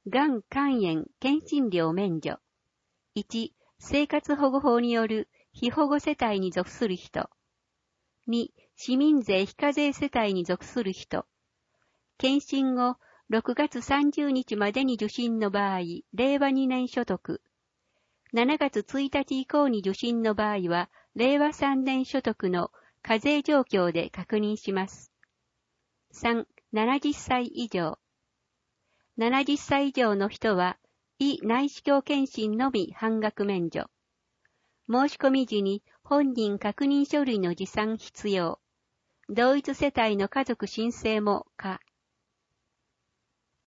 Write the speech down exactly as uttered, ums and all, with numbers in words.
がん肝炎検診料免除。いち、生活保護法による被保護世帯に属する人。に、市民税非課税世帯に属する人。検診後、ろくがつさんじゅうにちまでに受診の場合、れいわにねん所得。しちがつついたち以降に受診の場合は、れいわさんねん所得の課税状況で確認します。さん、ななじゅっさい以上。ななじゅっさい以上の人は、胃内視鏡検診のみ半額免除。申し込み時に本人確認書類の持参必要。同一世帯の家族申請も可。